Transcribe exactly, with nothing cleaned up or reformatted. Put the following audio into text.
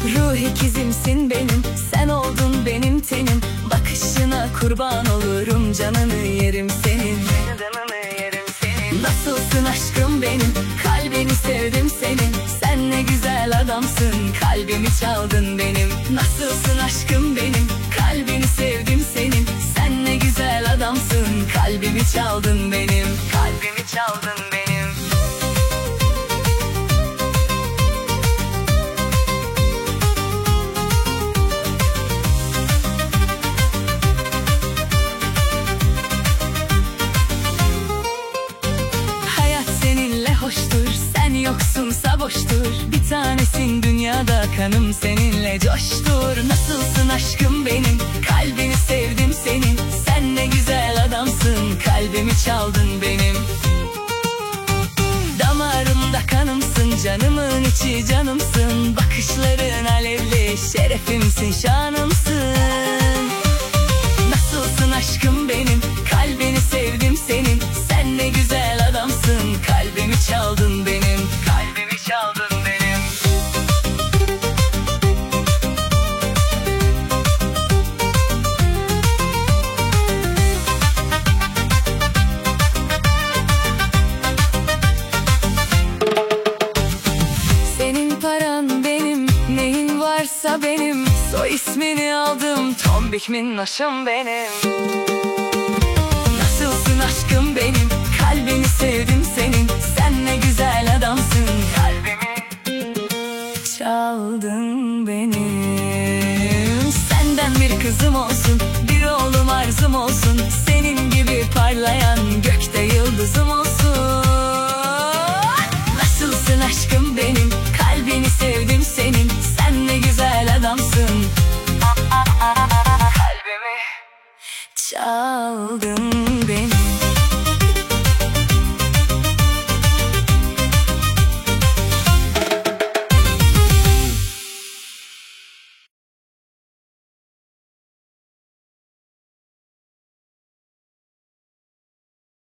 Ruh ikizimsin benim, sen oldun benim tenim. Bakışına kurban olurum, canını yerim senin. Canını yerim senin. Nasılsın aşkım benim, kalbini sevdim senin. Sen ne güzel adamsın, kalbimi çaldın benim. Nasılsın aşkım benim, kalbini sevdim senin. Sen ne güzel adamsın, kalbimi çaldın benim. Kalbimi çaldın benim. Hoştur, sen yoksunsa boştur. Bir tanesin dünyada, kanım seninle coştur. Nasılsın aşkım benim, kalbini sevdim senin. Sen ne güzel adamsın, kalbimi çaldın benim. Damarımda kanımsın, canımın içi canımsın. Bakışların alevli, şerefimsin, şanımsın. Nasılsın aşkım benim, kalbini sevdim senin. Sen ne güzel adamsın, kalbimi çaldın benim. Kalbimi çaldın benim. Senin paran benim, neyin varsa benim. Soy ismini aldım, tombik minnoşum benim. Nasılsın aşkım benim, kalbini sevdim senin. Sen ne güzel adamsın, kalbimi çaldın benim. Senden bir kızım olsun, bir oğlum arzum olsun. Senin gibi parlayan gökte yıldızım olsun. Nasılsın aşkım benim, kalbini sevdim senin. Sen ne güzel adamsın, kalbimi çaldın.